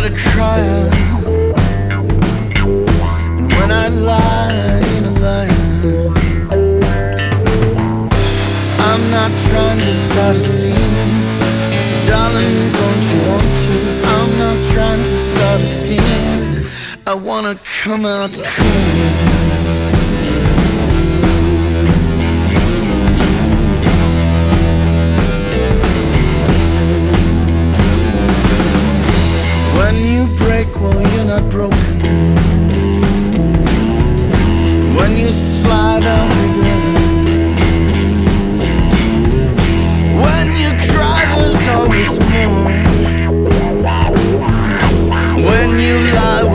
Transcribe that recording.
a crier, and when I lie, ain't a liar. I'm not trying to start a scene, darling, don't you want to? I'm not trying to start a scene, I wanna come out clean. When you break, well, you're not broken. When you slide, I'll be there. When you cry, there's always more. When you lie,